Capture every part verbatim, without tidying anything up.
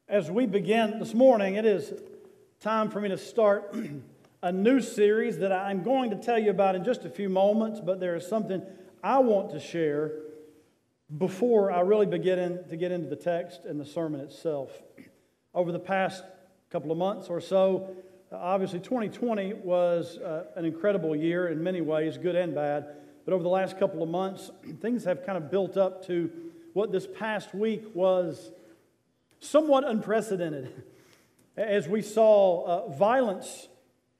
As we begin this morning, it is time for me to start a new series that I'm going to tell you about in just a few moments, but there is something I want to share before I really begin in, to get into the text and the sermon itself. Over the past couple of months or so, obviously twenty twenty was uh, an incredible year in many ways, good and bad, but over the last couple of months, things have kind of built up to what this past week was somewhat unprecedented, as we saw uh, violence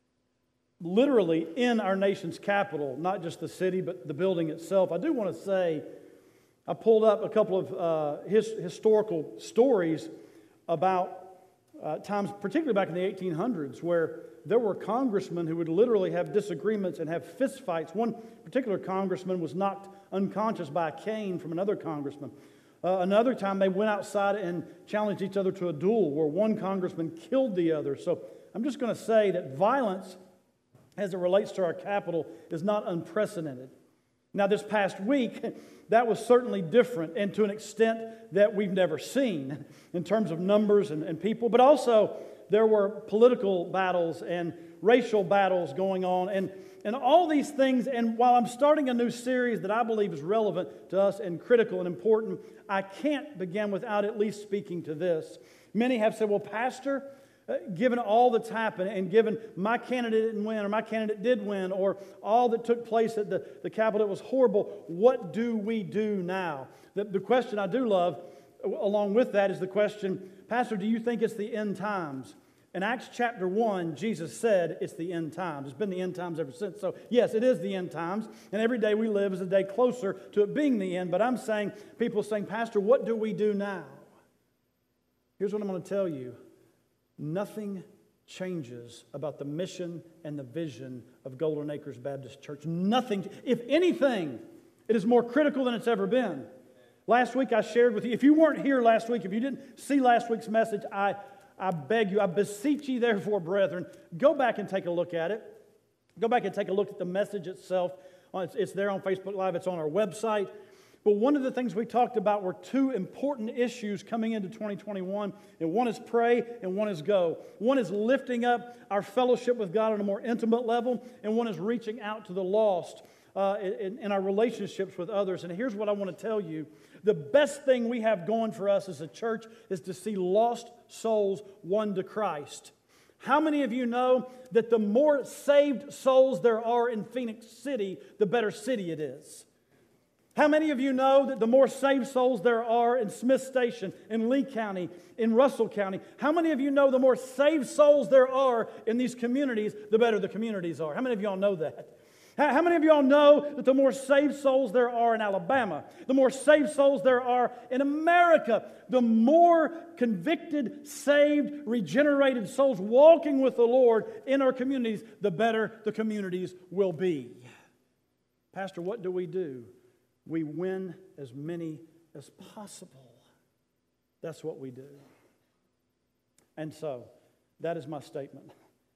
literally in our nation's capital, not just the city, but the building itself. I do want to say, I pulled up a couple of uh, his, historical stories about uh, times, particularly back in the eighteen hundreds, where there were congressmen who would literally have disagreements and have fistfights. One particular congressman was knocked unconscious by a cane from another congressman. Uh, another time they went outside and challenged each other to a duel where one congressman killed the other. So I'm just going to say that violence as it relates to our capital is not unprecedented. Now this past week, that was certainly different and to an extent that we've never seen in terms of numbers and, and people, but also there were political battles and racial battles going on and And all these things, and while I'm starting a new series that I believe is relevant to us and critical and important, I can't begin without at least speaking to this. Many have said, well, Pastor, uh, given all that's happened and given my candidate didn't win or my candidate did win or all that took place at the, the Capitol was horrible, what do we do now? The, the question I do love along with that is the question, Pastor, do you think it's the end times? In Acts chapter one, Jesus said it's the end times. It's been the end times ever since. So, yes, it is the end times. And every day we live is a day closer to it being the end. But I'm saying, people saying, Pastor, what do we do now? Here's what I'm going to tell you. Nothing changes about the mission and the vision of Golden Acres Baptist Church. Nothing. If anything, it is more critical than it's ever been. Last week I shared with you, if you weren't here last week, if you didn't see last week's message, I... I beg you, I beseech you therefore, brethren, go back and take a look at it. Go back and take a look at the message itself. It's, it's there on Facebook Live. It's on our website. But one of the things we talked about were two important issues coming into twenty twenty-one. And one is pray and one is go. One is lifting up our fellowship with God on a more intimate level. And one is reaching out to the lost uh, in, in our relationships with others. And here's what I want to tell you. The best thing we have going for us as a church is to see lost souls won to Christ. How many of you know that the more saved souls there are in Phoenix City, the better city it is? How many of you know that the more saved souls there are in Smith Station, in Lee County, in Russell County? How many of you know the more saved souls there are in these communities, the better the communities are? How many of y'all know that? How many of y'all know that the more saved souls there are in Alabama, the more saved souls there are in America, the more convicted, saved, regenerated souls walking with the Lord in our communities, the better the communities will be. Pastor, what do we do? We win as many as possible. That's what we do. And so, that is my statement.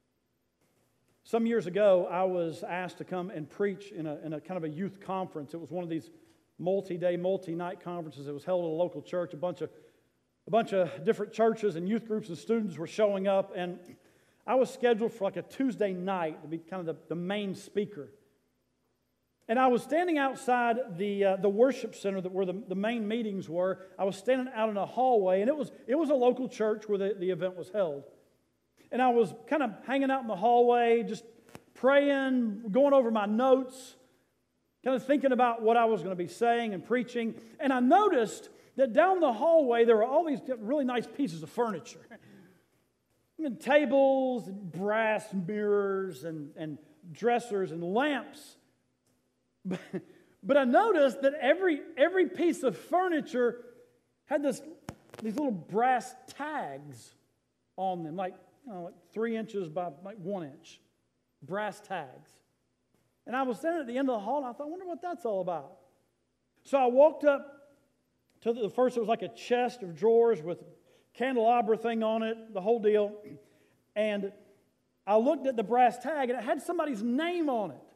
Some years ago, I was asked to come and preach in a, in a kind of a youth conference. It was one of these multi-day, multi-night conferences. It was held at a local church. A bunch of, a bunch of different churches and youth groups and students were showing up. And I was scheduled for like a Tuesday night to be kind of the, the main speaker. And I was standing outside the uh, the worship center that where the, the main meetings were. I was standing out in a hallway, and it was it was a local church where the, the event was held. And I was kind of hanging out in the hallway, just praying, going over my notes, kind of thinking about what I was going to be saying and preaching. And I noticed that down the hallway, there were all these really nice pieces of furniture. And tables, and brass mirrors, and, and dressers, and lamps. But, but I noticed that every, every piece of furniture had this, these little brass tags on them, like, You know, like three inches by like one inch. Brass tags. And I was standing at the end of the hall, and I thought, I wonder what that's all about. So I walked up to the first, it was like a chest of drawers with candelabra thing on it, the whole deal. And I looked at the brass tag, and it had somebody's name on it.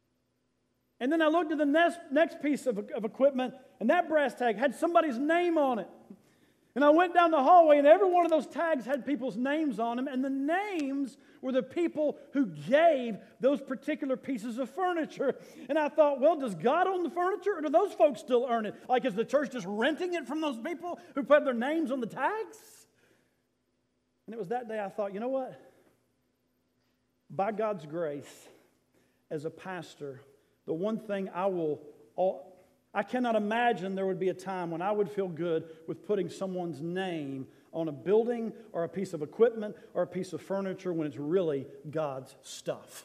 And then I looked at the next, next piece of, of equipment, and that brass tag had somebody's name on it. And I went down the hallway, and every one of those tags had people's names on them, and the names were the people who gave those particular pieces of furniture. And I thought, well, does God own the furniture, or do those folks still earn it? Like, is the church just renting it from those people who put their names on the tags? And it was that day I thought, you know what? By God's grace, as a pastor, the one thing I will... All, I cannot imagine there would be a time when I would feel good with putting someone's name on a building or a piece of equipment or a piece of furniture when it's really God's stuff.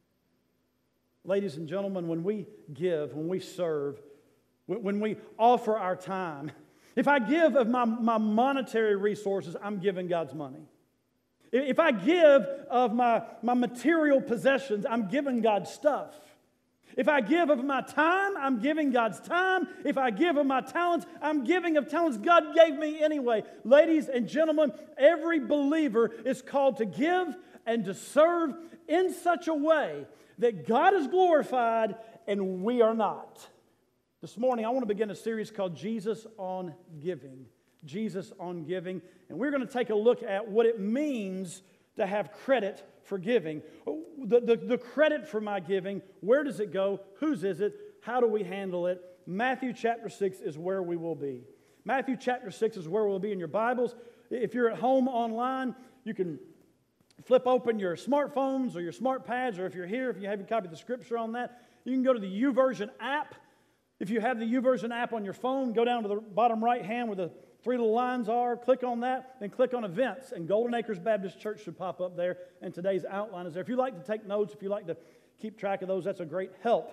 Ladies and gentlemen, when we give, when we serve, when we offer our time, if I give of my, my monetary resources, I'm giving God's money. If I give of my, my material possessions, I'm giving God's stuff. If I give of my time, I'm giving God's time. If I give of my talents, I'm giving of talents God gave me anyway. Ladies and gentlemen, every believer is called to give and to serve in such a way that God is glorified and we are not. This morning, I want to begin a series called Jesus on Giving. Jesus on Giving. And we're going to take a look at what it means to have credit for giving. The, the, the credit for my giving, where does it go? Whose is it? How do we handle it? Matthew chapter six is where we will be. Matthew chapter six is where we'll be in your Bibles. If you're at home online, you can flip open your smartphones or your smart pads, or if you're here, if you have a copy of the scripture on that, you can go to the YouVersion app. If you have the YouVersion app on your phone, go down to the bottom right hand where the three little lines are, click on that, then click on events, and Golden Acres Baptist Church should pop up there, and today's outline is there. If you like to take notes, if you like to keep track of those, that's a great help.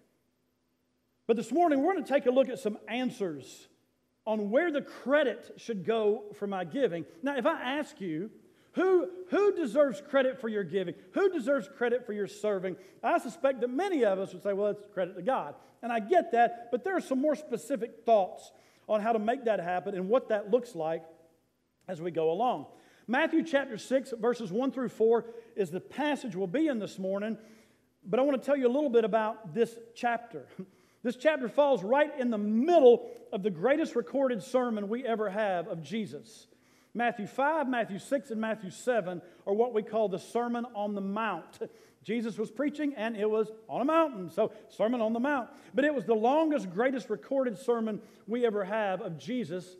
But this morning, we're going to take a look at some answers on where the credit should go for my giving. Now, if I ask you, who, who deserves credit for your giving? Who deserves credit for your serving? I suspect that many of us would say, well, it's credit to God. And I get that, but there are some more specific thoughts on how to make that happen and what that looks like as we go along. Matthew chapter six, verses one through four is the passage we'll be in this morning, but I want to tell you a little bit about this chapter. This chapter falls right in the middle of the greatest recorded sermon we ever have of Jesus. Matthew five, Matthew six, and Matthew seven are what we call the Sermon on the Mount. Jesus was preaching, and it was on a mountain, so Sermon on the Mount. But it was the longest, greatest recorded sermon we ever have of Jesus,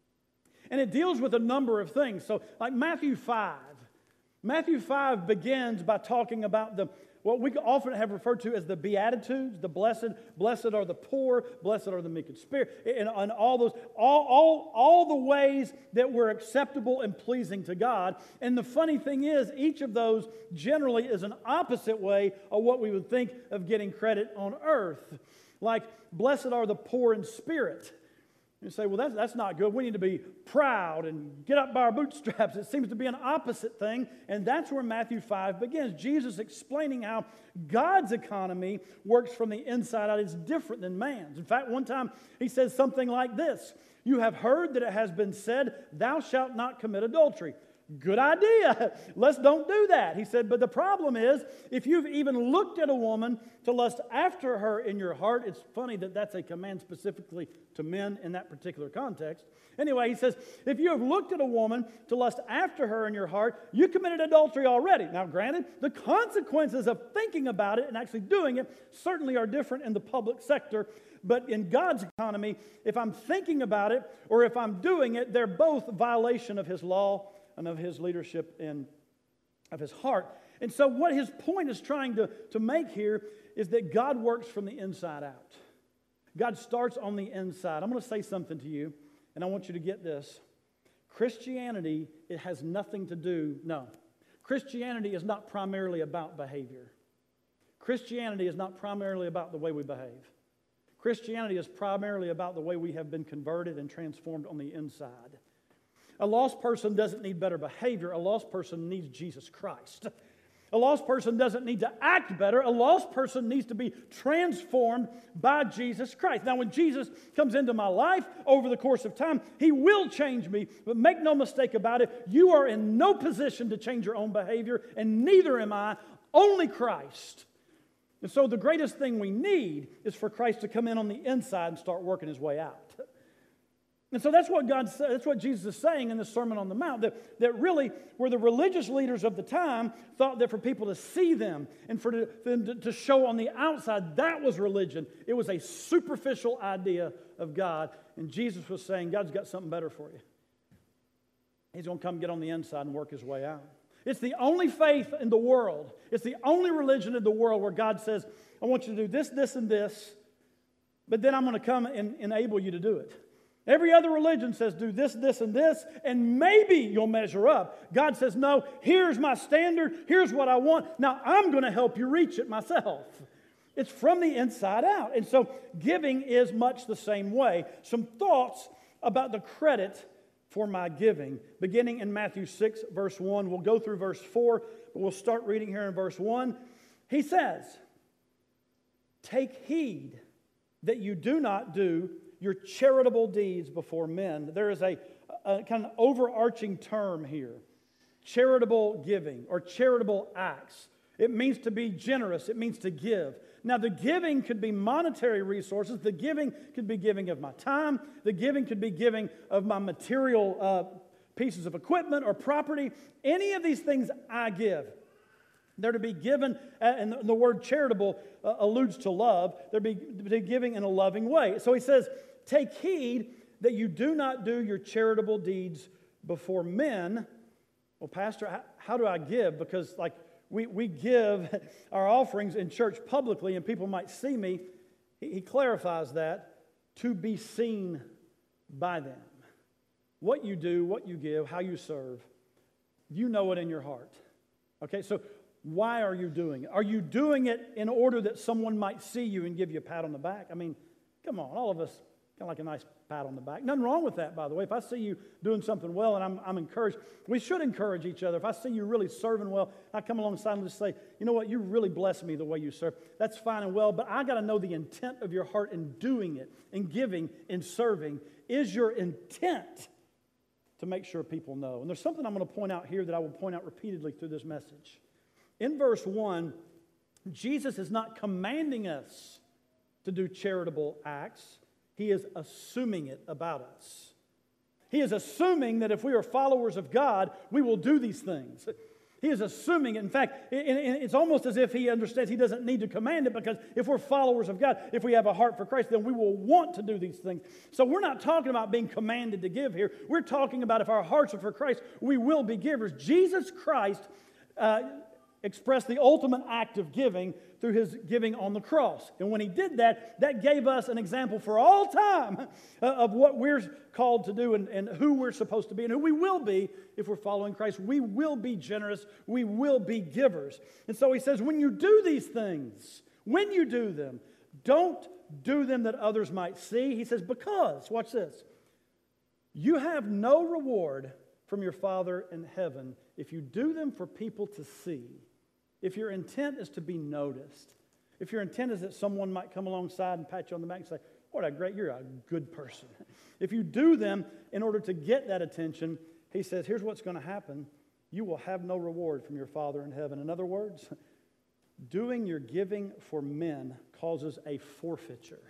and it deals with a number of things. So, like Matthew five. Matthew five begins by talking about the what we often have referred to as the Beatitudes, the blessed. Blessed are the poor, blessed are the meek in spirit, and, and all those, all, all, all the ways that we're acceptable and pleasing to God. And the funny thing is, each of those generally is an opposite way of what we would think of getting credit on earth. Like, blessed are the poor in spirit. You say, well, that's, that's not good. We need to be proud and get up by our bootstraps. It seems to be an opposite thing, and that's where Matthew five begins. Jesus explaining how God's economy works from the inside out. It's different than man's. In fact, one time he says something like this: you have heard that it has been said, thou shalt not commit adultery. Good idea. Let's don't do that. He said, but the problem is, if you've even looked at a woman to lust after her in your heart, it's funny that that's a command specifically to men in that particular context. Anyway, he says, if you have looked at a woman to lust after her in your heart, you committed adultery already. Now, granted, the consequences of thinking about it and actually doing it certainly are different in the public sector. But in God's economy, if I'm thinking about it or if I'm doing it, they're both violation of His law and of His leadership and of His heart. And so what his point is trying to, to make here is that God works from the inside out. God starts on the inside. I'm going to say something to you, and I want you to get this. Christianity, it has nothing to do, no. Christianity is not primarily about behavior. Christianity is not primarily about the way we behave. Christianity is primarily about the way we have been converted and transformed on the inside. A lost person doesn't need better behavior. A lost person needs Jesus Christ. A lost person doesn't need to act better. A lost person needs to be transformed by Jesus Christ. Now, when Jesus comes into my life over the course of time, He will change me. But make no mistake about it, you are in no position to change your own behavior, and neither am I, only Christ. And so the greatest thing we need is for Christ to come in on the inside and start working His way out. And so that's what God said, that's what Jesus is saying in the Sermon on the Mount, that, that really where the religious leaders of the time thought that for people to see them and for them to, to show on the outside, that was religion. It was a superficial idea of God. And Jesus was saying, God's got something better for you. He's going to come get on the inside and work his way out. It's the only faith in the world. It's the only religion in the world where God says, I want you to do this, this, and this, but then I'm going to come and enable you to do it. Every other religion says do this, this, and this, and maybe you'll measure up. God says, no, here's my standard. Here's what I want. Now I'm going to help you reach it myself. It's from the inside out. And so giving is much the same way. Some thoughts about the credit for my giving. Beginning in Matthew six, verse one. We'll go through verse four, but we'll start reading here in verse one. He says, take heed that you do not do your charitable deeds before men. There is a, a kind of overarching term here. Charitable giving or charitable acts. It means to be generous. It means to give. Now, the giving could be monetary resources. The giving could be giving of my time. The giving could be giving of my material uh, pieces of equipment or property. Any of these things I give. They're to be given, and the word charitable uh, alludes to love. They're to be giving in a loving way. So he says, take heed that you do not do your charitable deeds before men. Well, Pastor, how, how do I give? Because like we, we give our offerings in church publicly and people might see me. He, he clarifies that, to be seen by them. What you do, what you give, how you serve, you know it in your heart. Okay, so why are you doing it? Are you doing it in order that someone might see you and give you a pat on the back? I mean, come on, all of us kind of like a nice pat on the back. Nothing wrong with that, by the way. If I see you doing something well and I'm, I'm encouraged, we should encourage each other. If I see you really serving well, I come alongside and just say, you know what, you really bless me the way you serve. That's fine and well, but I got to know the intent of your heart in doing it, in giving, in serving. Is your intent to make sure people know? And there's something I'm going to point out here that I will point out repeatedly through this message. In verse one, Jesus is not commanding us to do charitable acts. He is assuming it about us. He is assuming that if we are followers of God, we will do these things. He is assuming it. In fact, it's almost as if he understands he doesn't need to command it, because if we're followers of God, if we have a heart for Christ, then we will want to do these things. So we're not talking about being commanded to give here. We're talking about if our hearts are for Christ, we will be givers. Jesus Christ uh, expressed the ultimate act of giving through his giving on the cross. And when he did that, that gave us an example for all time of what we're called to do and, and who we're supposed to be and who we will be if we're following Christ. We will be generous. We will be givers. And so he says, when you do these things, when you do them, don't do them that others might see. He says, because, watch this, you have no reward from your Father in heaven if you do them for people to see. If your intent is to be noticed, if your intent is that someone might come alongside and pat you on the back and say, what a great, you're a good person. If you do them in order to get that attention, he says, here's what's going to happen. You will have no reward from your Father in heaven. In other words, doing your giving for men causes a forfeiture.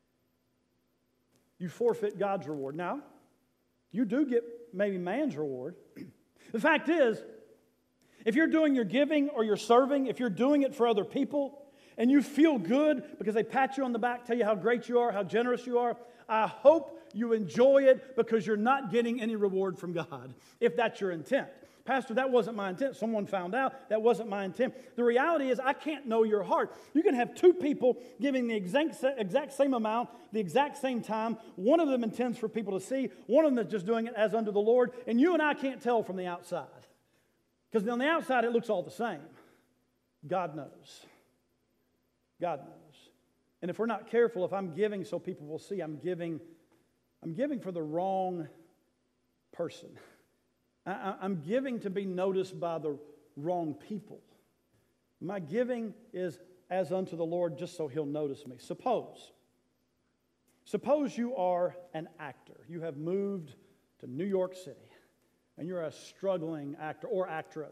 You forfeit God's reward. Now, you do get maybe man's reward. The fact is, if you're doing your giving or your serving, if you're doing it for other people, and you feel good because they pat you on the back, tell you how great you are, how generous you are, I hope you enjoy it because you're not getting any reward from God, if that's your intent. Pastor, that wasn't my intent. Someone found out that wasn't my intent. The reality is I can't know your heart. You can have two people giving the exact, exact same amount, the exact same time. One of them intends for people to see. One of them is just doing it as unto the Lord. And you and I can't tell from the outside. Because on the outside, it looks all the same. God knows. God knows. And if we're not careful, if I'm giving so people will see, I'm giving, I'm giving for the wrong person. I, I'm giving to be noticed by the wrong people. My giving is as unto the Lord just so He'll notice me. Suppose, suppose you are an actor. You have moved to New York City. And you're a struggling actor or actress.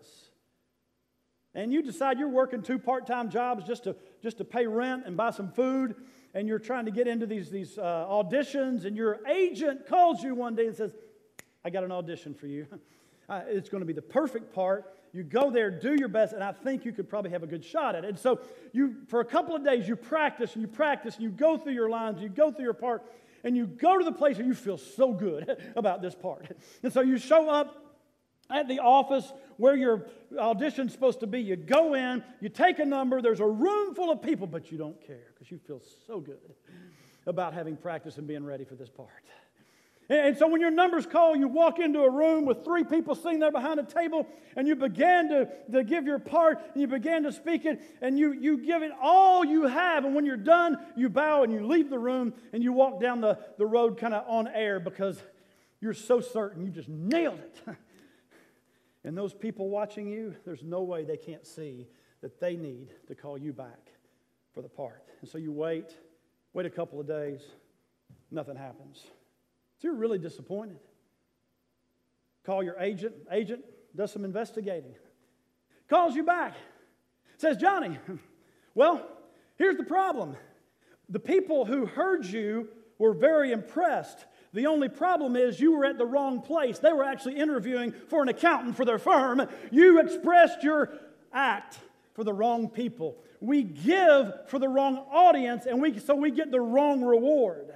And you decide you're working two part-time jobs just to, just to pay rent and buy some food. and you're trying to get into these, these uh, auditions, and your agent calls you one day and says, I got an audition for you. Uh, it's going to be the perfect part. You go there, do your best, and I think you could probably have a good shot at it. And so you, for a couple of days, you practice and you practice, and you go through your lines, you go through your part, and you go to the place where you feel so good about this part. And so you show up at the office where your audition's supposed to be. You go in, you take a number, there's a room full of people, but you don't care because you feel so good about having practice and being ready for this part. And so when your number's called, you walk into a room with three people sitting there behind a table, and you begin to, to give your part, and you begin to speak it, and you, you give it all you have. And when you're done, you bow and you leave the room, and you walk down the, the road kind of on air because you're so certain you just nailed it. And those people watching you, there's no way they can't see that they need to call you back for the part. And so you wait, wait a couple of days, nothing happens. So you're really disappointed. Call your agent. Agent does some investigating. Calls you back. Says, Johnny, well, here's the problem. The people who heard you were very impressed. The only problem is you were at the wrong place. They were actually interviewing for an accountant for their firm. You expressed your act for the wrong people. We give for the wrong audience, and we so we get the wrong reward.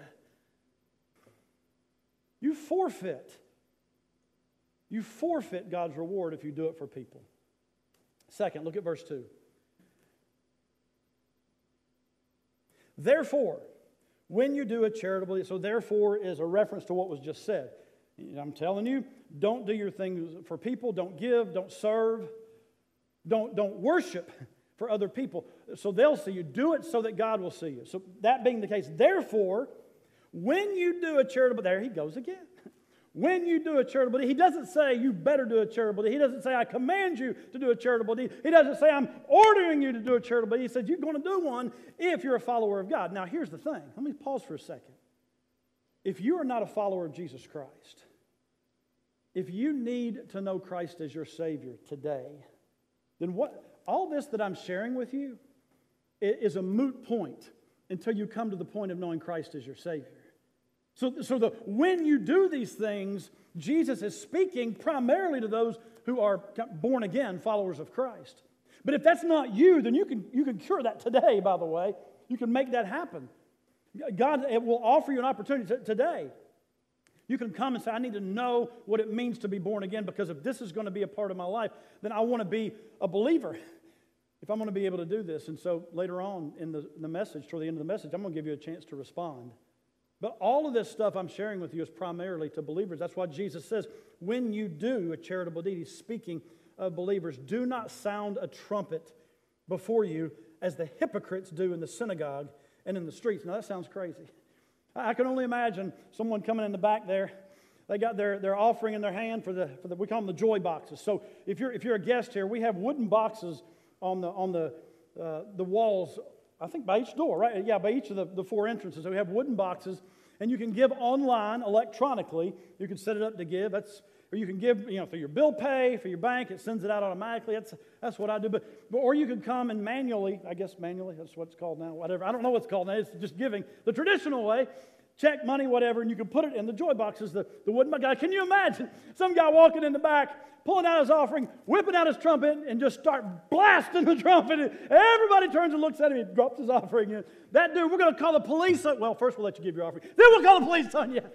You forfeit. You forfeit God's reward if you do it for people. Second, look at verse two. Therefore, when you do a charitable, so therefore is a reference to what was just said. I'm telling you, don't do your things for people, don't give, don't serve, don't, don't worship for other people. So they'll see you. Do it so that God will see you. So that being the case, therefore, when you do a charitable, there he goes again. When you do a charitable deed, he doesn't say you better do a charitable deed. He doesn't say I command you to do a charitable deed. He doesn't say I'm ordering you to do a charitable deed. He says you're going to do one if you're a follower of God. Now here's the thing. Let me pause for a second. If you are not a follower of Jesus Christ, if you need to know Christ as your Savior today, then what all this that I'm sharing with you is a moot point until you come to the point of knowing Christ as your Savior. So, so the, when you do these things, Jesus is speaking primarily to those who are born again followers of Christ. But if that's not you, then you can, you can cure that today, by the way. You can make that happen. God it will offer you an opportunity t- today. You can come and say, I need to know what it means to be born again, because if this is going to be a part of my life, then I want to be a believer if I'm going to be able to do this. And so later on in the, in the message, toward the end of the message, I'm going to give you a chance to respond. But all of this stuff I'm sharing with you is primarily to believers. That's why Jesus says, when you do a charitable deed, he's speaking of believers. Do not sound a trumpet before you as the hypocrites do in the synagogue and in the streets. Now that sounds crazy. I can only imagine someone coming in the back there. They got their, their offering in their hand for the, for the, we call them the joy boxes. So if you're, if you're a guest here, we have wooden boxes on the, on the, uh, the walls, I think by each door, right? Yeah, by each of the, the four entrances. So we have wooden boxes, and you can give online electronically. You can set it up to give. That's, or you can give, you know, through your bill pay, for your bank, it sends it out automatically. That's, that's what I do. But, but or you can come and manually, I guess manually, that's what it's called now, whatever. I don't know what it's called now. It's just giving the traditional way. Check, money, whatever, and you can put it in the joy boxes, the, the wooden guy. Can you imagine some guy walking in the back, pulling out his offering, whipping out his trumpet, and just start blasting the trumpet? And everybody turns and looks at him. He drops his offering. And that dude, we're going to call the police. On, well, first we'll let you give your offering. Then we'll call the police on you.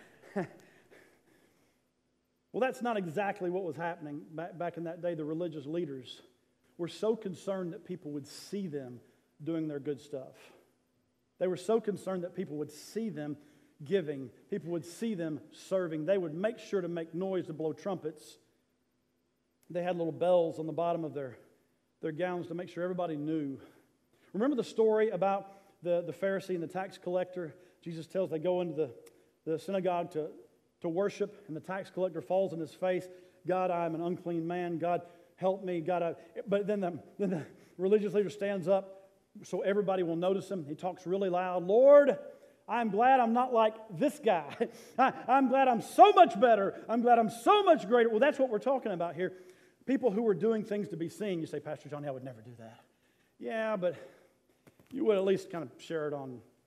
Well, that's not exactly what was happening back, back in that day. The religious leaders were so concerned that people would see them doing their good stuff. They were so concerned that people would see them giving. People would see them serving. They would make sure to make noise, to blow trumpets. They had little bells on the bottom of their, their gowns to make sure everybody knew. Remember the story about the, the Pharisee and the tax collector? Jesus tells they go into the, the synagogue to, to worship, and the tax collector falls on his face. God, I am an unclean man. God, help me. God, I... But then the, then the religious leader stands up so everybody will notice him. He talks really loud. Lord, I'm glad I'm not like this guy. I, I'm glad I'm so much better. I'm glad I'm so much greater. Well, that's what we're talking about here. People who are doing things to be seen. You say, Pastor Johnny, I would never do that. Yeah, but you would at least kind of share it on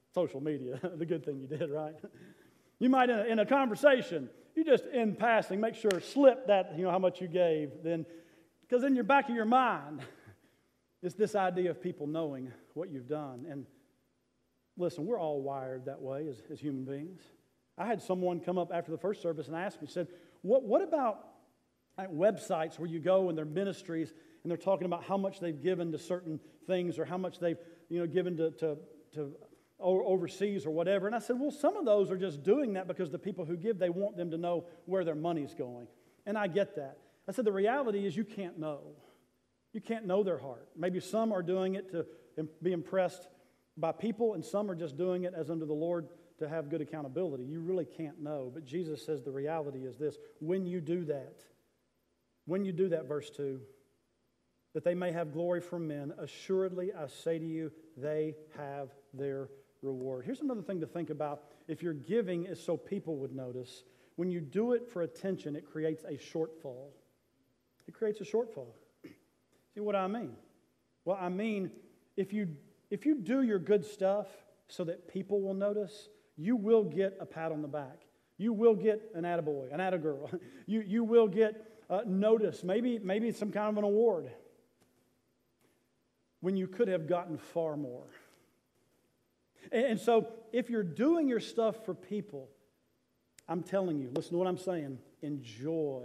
social media, the good thing you did, right? You might, in a, in a conversation, you just, in passing, make sure, slip that, you know, how much you gave. Then, because in your back of your mind, it's this idea of people knowing what you've done. And listen, we're all wired that way as, as human beings. I had someone come up after the first service and ask me, said, what, what about like, websites where you go and their ministries and they're talking about how much they've given to certain things or how much they've, you know, given to, to, to overseas or whatever. And I said, well, some of those are just doing that because the people who give, they want them to know where their money's going. And I get that. I said, the reality is you can't know. You can't know their heart. Maybe some are doing it to be impressed by people, and some are just doing it as unto the Lord to have good accountability. You really can't know. But Jesus says the reality is this. When you do that, when you do that, verse two, that they may have glory from men, assuredly I say to you, they have their reward. Here's another thing to think about. If your giving is so people would notice, when you do it for attention, it creates a shortfall. It creates a shortfall. See what I mean? Well, I mean, if you if you do your good stuff so that people will notice, you will get a pat on the back. You will get an attaboy, an attagirl. You you will get uh, notice. Maybe maybe some kind of an award. When you could have gotten far more. And, and so, if you're doing your stuff for people, I'm telling you, listen to what I'm saying. Enjoy.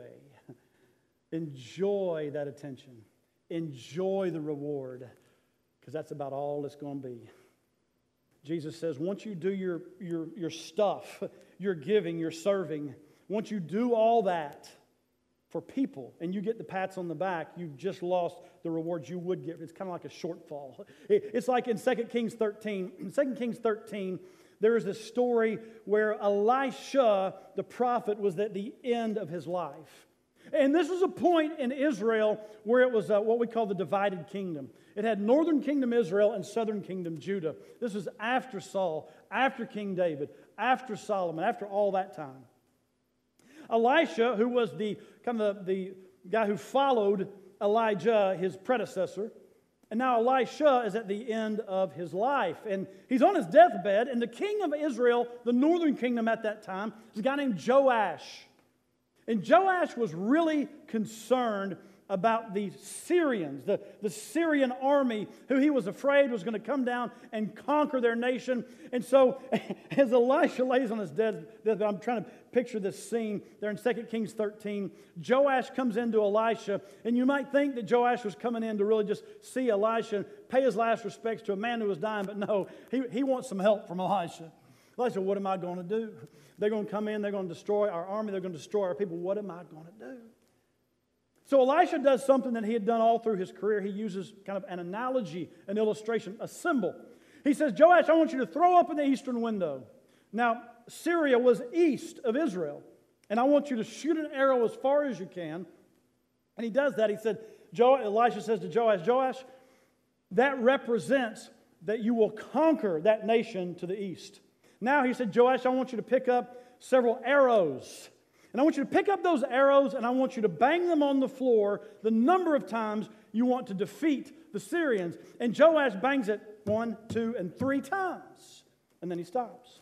Enjoy that attention. Enjoy the reward, because that's about all it's going to be. Jesus says, once you do your, your, your stuff, your giving, your serving, once you do all that for people and you get the pats on the back, you've just lost the rewards you would get. It's kind of like a shortfall. It, it's like in Second Kings thirteen. In Second Kings thirteen, there is this story where Elisha, the prophet, was at the end of his life. And this was a point in Israel where it was uh, what we call the divided kingdom. It had northern kingdom Israel and southern kingdom Judah. This was after Saul, after King David, after Solomon, after all that time. Elisha, who was the kind of the, the guy who followed Elijah, his predecessor, and now Elisha is at the end of his life. And he's on his deathbed, and the king of Israel, the northern kingdom at that time, was a guy named Joash. And Joash was really concerned about the Syrians, the, the Syrian army, who he was afraid was going to come down and conquer their nation. And so, as Elisha lays on his deathbed, I'm trying to picture this scene there in Second Kings thirteen. Joash comes into Elisha, and you might think that Joash was coming in to really just see Elisha and pay his last respects to a man who was dying, but no, he, he wants some help from Elisha. Elisha, what am I going to do? They're going to come in, they're going to destroy our army, they're going to destroy our people. What am I going to do? So Elisha does something that he had done all through his career. He uses kind of an analogy, an illustration, a symbol. He says, Joash, I want you to throw up in the eastern window. Now, Syria was east of Israel, and I want you to shoot an arrow as far as you can. And he does that. He said, jo- Elisha says to Joash, Joash, that represents that you will conquer that nation to the east. Now he said, Joash, I want you to pick up several arrows. And I want you to pick up those arrows and I want you to bang them on the floor the number of times you want to defeat the Syrians. And Joash bangs it one, two, and three times. And then he stops.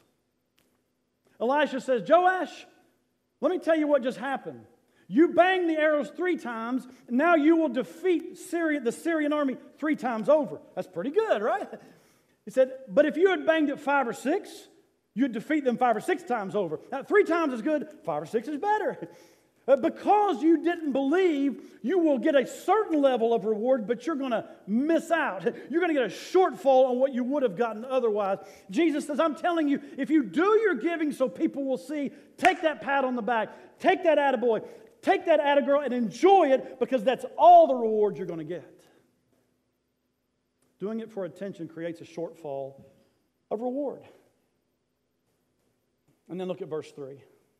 Elisha says, Joash, let me tell you what just happened. You banged the arrows three times, and now you will defeat Syria, the Syrian army three times over. That's pretty good, right? He said, but if you had banged it five or six, you'd defeat them five or six times over. Now, three times is good, five or six is better. Uh, because you didn't believe, you will get a certain level of reward, but you're going to miss out. You're going to get a shortfall on what you would have gotten otherwise. Jesus says, I'm telling you, if you do your giving so people will see, take that pat on the back, take that attaboy, take that attagirl, and enjoy it, because that's all the reward you're going to get. Doing it for attention creates a shortfall of reward. And then look at verse three.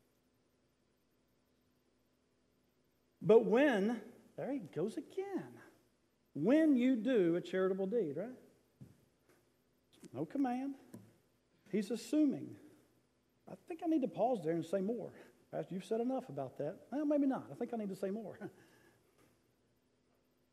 But when, there he goes again. When you do a charitable deed, right? No command. He's assuming. I think I need to pause there and say more. Pastor, you've said enough about that. Well, maybe not. I think I need to say more.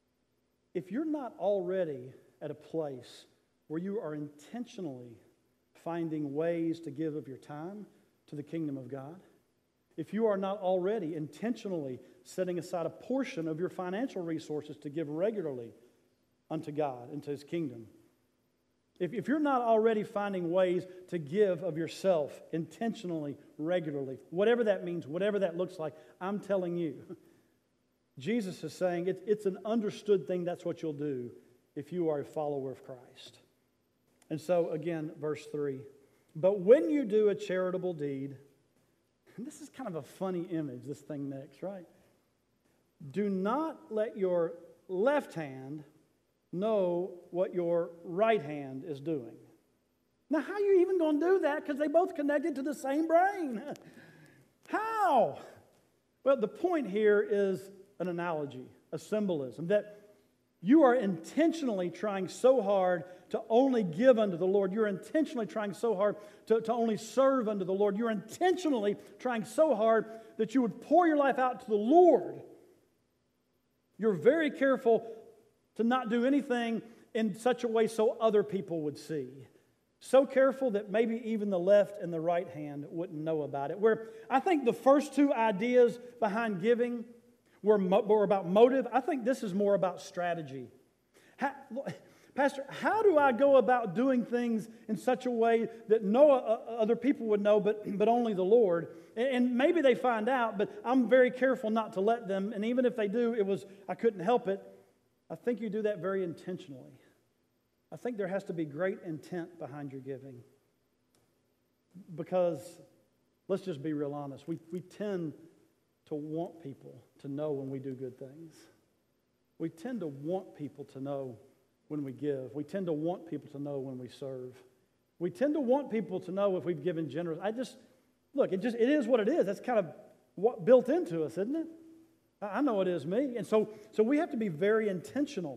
If you're not already at a place where you are intentionally finding ways to give of your time to the kingdom of God, if you are not already intentionally setting aside a portion of your financial resources to give regularly unto God, into His kingdom, if, if you're not already finding ways to give of yourself intentionally, regularly, whatever that means, whatever that looks like, I'm telling you, Jesus is saying it, it's an understood thing. That's what you'll do if you are a follower of Christ. And so, again, verse three. But when you do a charitable deed, and this is kind of a funny image, this thing next, right? Do not let your left hand know what your right hand is doing. Now, how are you even going to do that? Because they both connected to the same brain. How? Well, the point here is an analogy, a symbolism, that you are intentionally trying so hard to only give unto the Lord. You're intentionally trying so hard to, to only serve unto the Lord. You're intentionally trying so hard that you would pour your life out to the Lord. You're very careful to not do anything in such a way so other people would see. So careful that maybe even the left and the right hand wouldn't know about it. Where I think the first two ideas behind giving were, mo- were about motive. I think this is more about strategy. How, Pastor, how do I go about doing things in such a way that no uh, other people would know, but, but only the Lord? And, and maybe they find out, but I'm very careful not to let them. And even if they do, it was, I couldn't help it. I think you do that very intentionally. I think there has to be great intent behind your giving. Because, let's just be real honest, we, we tend to want people to know when we do good things. We tend to want people to know when we give. We tend to want people to know when we serve. We tend to want people to know if we've given generous. I just, look, it just it is what it is. That's kind of what built into us, isn't it? I know it is me. And so, so we have to be very intentional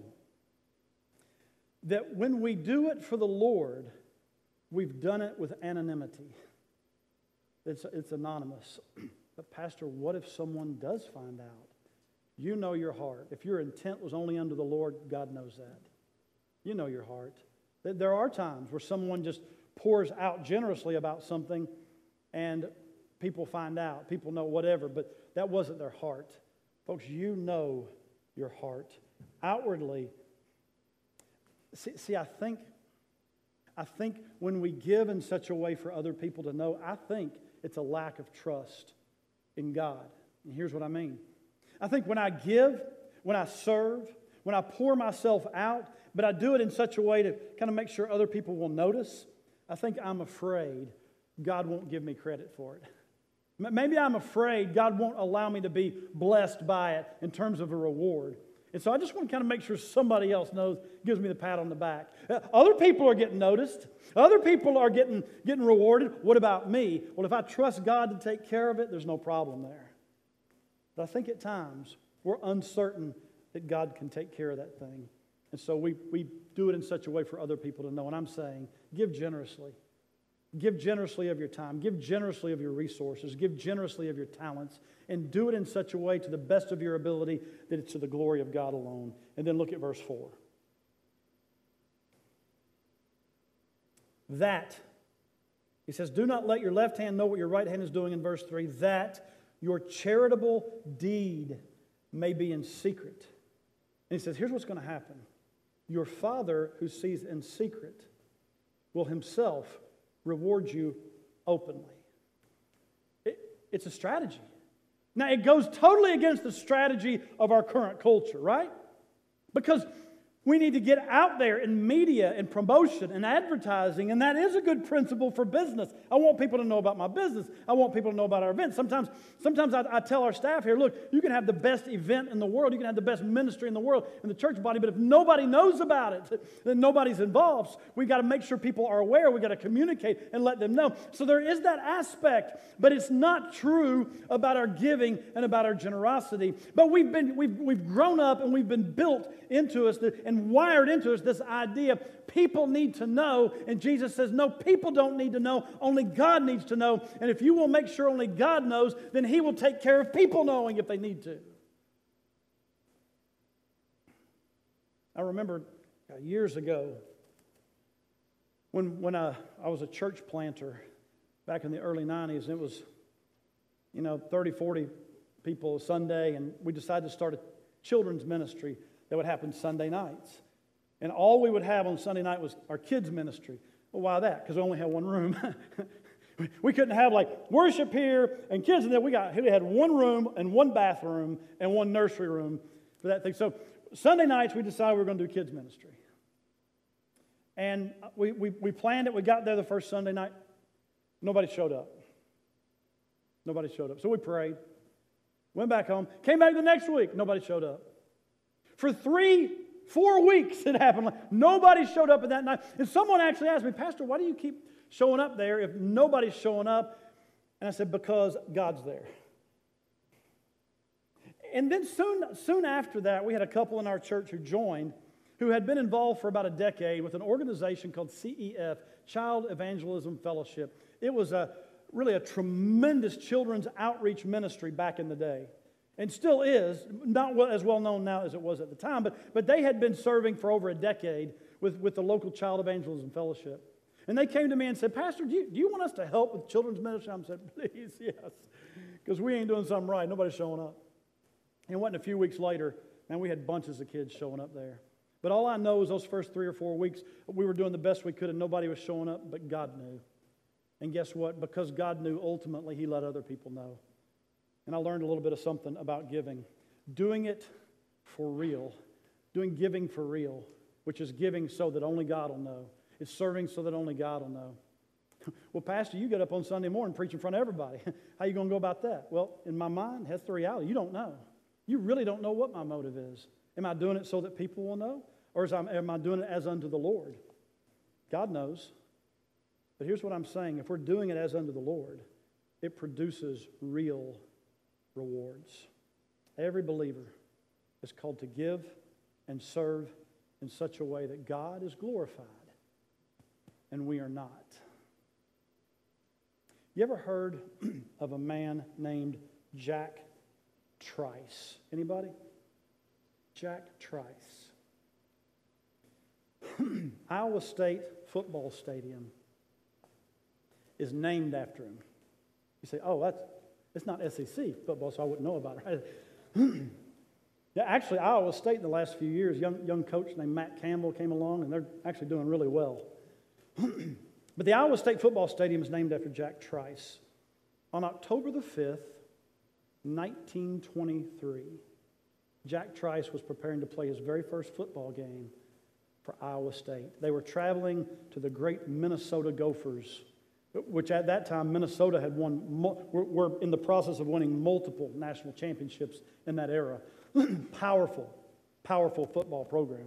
that when we do it for the Lord, we've done it with anonymity. It's, it's anonymous. But Pastor, what if someone does find out? You know your heart. If your intent was only unto the Lord, God knows that. You know your heart. There are times where someone just pours out generously about something and people find out, people know whatever, but that wasn't their heart. Folks, you know your heart. Outwardly, see, see, I think, I think when we give in such a way for other people to know, I think it's a lack of trust in God. And here's what I mean. I think when I give, when I serve, when I pour myself out, but I do it in such a way to kind of make sure other people will notice, I think I'm afraid God won't give me credit for it. Maybe I'm afraid God won't allow me to be blessed by it in terms of a reward. And so I just want to kind of make sure somebody else knows, gives me the pat on the back. Other people are getting noticed. Other people are getting, getting rewarded. What about me? Well, if I trust God to take care of it, there's no problem there. But I think at times we're uncertain that God can take care of that thing. And so we, we do it in such a way for other people to know. And I'm saying, give generously. Give generously of your time. Give generously of your resources. Give generously of your talents. And do it in such a way to the best of your ability that it's to the glory of God alone. And then look at verse four. That, he says, do not let your left hand know what your right hand is doing in verse three. That your charitable deed may be in secret. And he says, here's what's going to happen. Your Father who sees in secret will Himself reward you openly. It, it's a strategy. Now, it goes totally against the strategy of our current culture, right? Because we need to get out there in media and promotion and advertising, and that is a good principle for business. I want people to know about my business. I want people to know about our events. Sometimes, sometimes I, I tell our staff here, look, you can have the best event in the world. You can have the best ministry in the world in the church body, but if nobody knows about it, then nobody's involved. We've got to make sure people are aware. We've got to communicate and let them know. So there is that aspect, but it's not true about our giving and about our generosity. But we've been, we've, we've grown up and we've been built into us that, and wired into us this idea people need to know, and Jesus says no, people don't need to know, only God needs to know. And if you will make sure only God knows, then He will take care of people knowing if they need to. I remember years ago When, when I, I was a church planter back in the early nineties, it was, you know, thirty, forty people a Sunday, and we decided to start a children's ministry that would happen Sunday nights. And all we would have on Sunday night was our kids' ministry. Well, why that? Because we only had one room. We couldn't have like worship here and kids in there. We got we had one room and one bathroom and one nursery room for that thing. So Sunday nights we decided we were going to do kids ministry. And we, we, we planned it. We got there the first Sunday night. Nobody showed up. Nobody showed up. So we prayed. Went back home. Came back the next week. Nobody showed up. For three, four weeks it happened. Like, nobody showed up at that night. And someone actually asked me, Pastor, why do you keep showing up there if nobody's showing up? And I said, because God's there. And then soon, soon after that, we had a couple in our church who joined who had been involved for about a decade with an organization called C E F, Child Evangelism Fellowship. It was a really a tremendous children's outreach ministry back in the day. And still is, not as well known now as it was at the time, but, but they had been serving for over a decade with, with the local Child Evangelism Fellowship. And they came to me and said, Pastor, do you, do you want us to help with children's ministry? I said, please, yes, because we ain't doing something right. Nobody's showing up. And it wasn't a few weeks later, man, we had bunches of kids showing up there. But all I know is those first three or four weeks, we were doing the best we could and nobody was showing up, but God knew. And guess what? Because God knew, ultimately, He let other people know. And I learned a little bit of something about giving. Doing it for real. Doing giving for real, which is giving so that only God will know. It's serving so that only God will know. Well, Pastor, you get up on Sunday morning and preach in front of everybody. How are you going to go about that? Well, in my mind, that's the reality. You don't know. You really don't know what my motive is. Am I doing it so that people will know? Or is I, am I doing it as unto the Lord? God knows. But here's what I'm saying. If we're doing it as unto the Lord, it produces real rewards. Every believer is called to give and serve in such a way that God is glorified and we are not. You ever heard of a man named Jack Trice? Anybody? Jack Trice. Iowa State football stadium is named after him. You say, oh, that's it's not S E C football, so I wouldn't know about it. Right? Yeah, actually, Iowa State in the last few years, young young coach named Matt Campbell came along, and they're actually doing really well. But the Iowa State football stadium is named after Jack Trice. On October the fifth, nineteen twenty-three, Jack Trice was preparing to play his very first football game for Iowa State. They were traveling to the great Minnesota Gophers, which at that time Minnesota had won, were, were in the process of winning multiple national championships in that era. Powerful, powerful football program.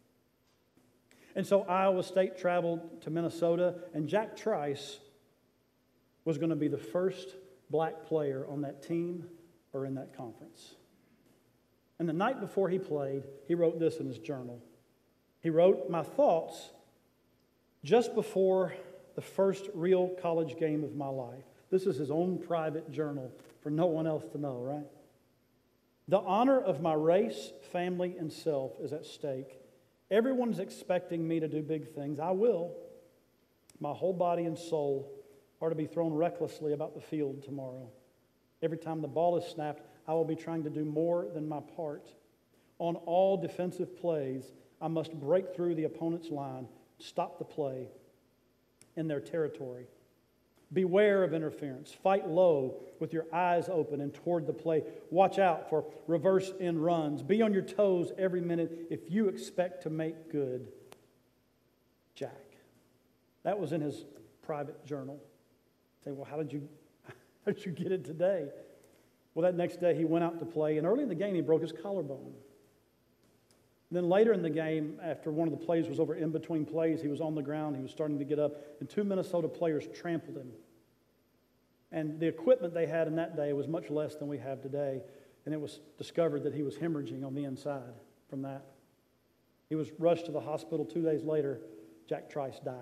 And so Iowa State traveled to Minnesota, and Jack Trice was going to be the first black player on that team or in that conference. And the night before he played, he wrote this in his journal. He wrote, "My thoughts just before the first real college game of my life." This is his own private journal for no one else to know, right? "The honor of my race, family, and self is at stake. Everyone's expecting me to do big things. I will. My whole body and soul are to be thrown recklessly about the field tomorrow. Every time the ball is snapped, I will be trying to do more than my part. On all defensive plays, I must break through the opponent's line, stop the play in their territory. Beware of interference. Fight low with your eyes open and toward the play. Watch out for reverse end runs. Be on your toes every minute if you expect to make good. Jack." That was in his private journal. Say, well, how did you, how did you get it today? Well, that next day he went out to play, and early in the game he broke his collarbone. Then later in the game, after one of the plays was over, in between plays, he was on the ground, he was starting to get up, and two Minnesota players trampled him. And the equipment they had in that day was much less than we have today, and it was discovered that he was hemorrhaging on the inside from that. He was rushed to the hospital. Two days later, Jack Trice died.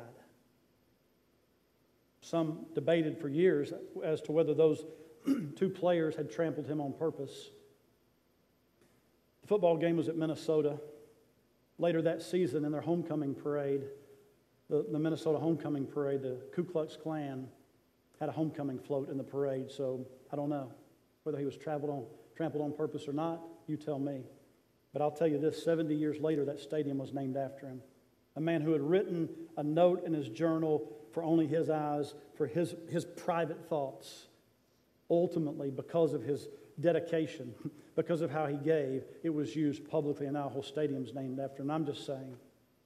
Some debated for years as to whether those two players had trampled him on purpose. The football game was at Minnesota. Later that season, in their homecoming parade, the, the Minnesota homecoming parade, the Ku Klux Klan had a homecoming float in the parade, so I don't know whether he was trampled on, trampled on purpose or not. You tell me. But I'll tell you this, seventy years later, that stadium was named after him. A man who had written a note in his journal for only his eyes, for his, his private thoughts. Ultimately, because of his dedication, because of how he gave, it was used publicly, and now a whole stadium's named after him. I'm just saying,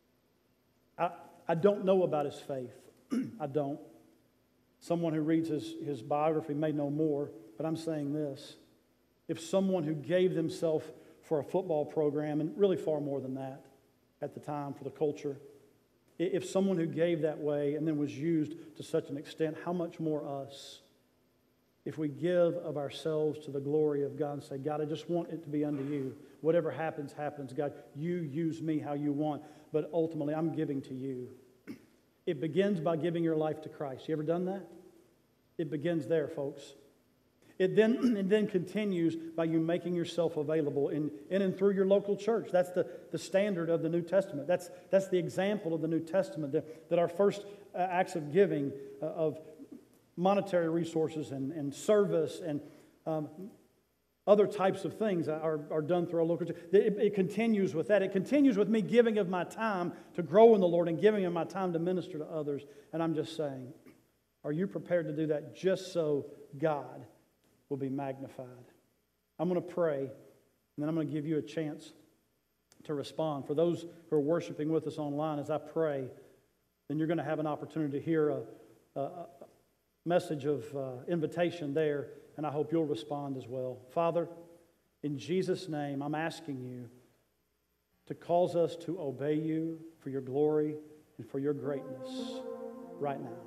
I, I don't know about his faith. I don't. Someone who reads his, his biography may know more, but I'm saying this. If someone who gave themselves for a football program, and really far more than that at the time for the culture, if someone who gave that way and then was used to such an extent, how much more us? If we give of ourselves to the glory of God and say, God, I just want it to be unto you. Whatever happens, happens. God, you use me how you want, but ultimately I'm giving to you. It begins by giving your life to Christ. You ever done that? It begins there, folks. It then, it then continues by you making yourself available in, in and through your local church. That's the, the standard of the New Testament. That's, that's the example of the New Testament, that, that our first uh, acts of giving, uh, of monetary resources and, and service and um, other types of things are, are done through our local church. It, it continues with that. It continues with me giving of my time to grow in the Lord and giving of my time to minister to others. And I'm just saying, are you prepared to do that just so God will be magnified? I'm going to pray, and then I'm going to give you a chance to respond. For those who are worshiping with us online, as I pray, then you're going to have an opportunity to hear a, a, a message of uh, invitation there, and I hope you'll respond as well. Father, in Jesus' name, I'm asking you to cause us to obey you for your glory and for your greatness right now.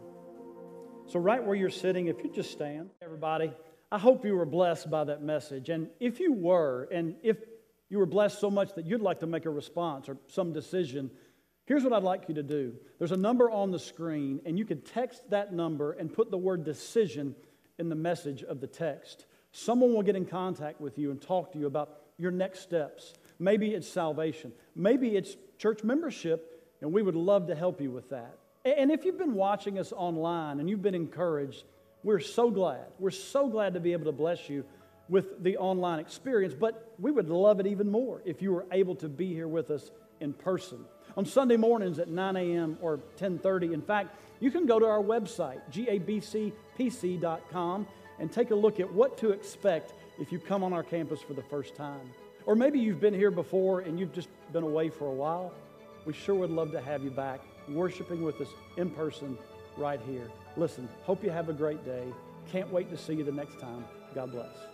So right where you're sitting, if you just stand, everybody, I hope you were blessed by that message. And if you were, and if you were blessed so much that you'd like to make a response or some decision, here's what I'd like you to do. There's a number on the screen, and you can text that number and put the word decision in the message of the text. Someone will get in contact with you and talk to you about your next steps. Maybe it's salvation. Maybe it's church membership, and we would love to help you with that. And if you've been watching us online and you've been encouraged, we're so glad. We're so glad to be able to bless you with the online experience, but we would love it even more if you were able to be here with us in person. On Sunday mornings at nine a.m. or ten thirty, in fact, you can go to our website, G A B C P C dot com, and take a look at what to expect if you come on our campus for the first time. Or maybe you've been here before and you've just been away for a while. We sure would love to have you back worshiping with us in person right here. Listen, hope you have a great day. Can't wait to see you the next time. God bless.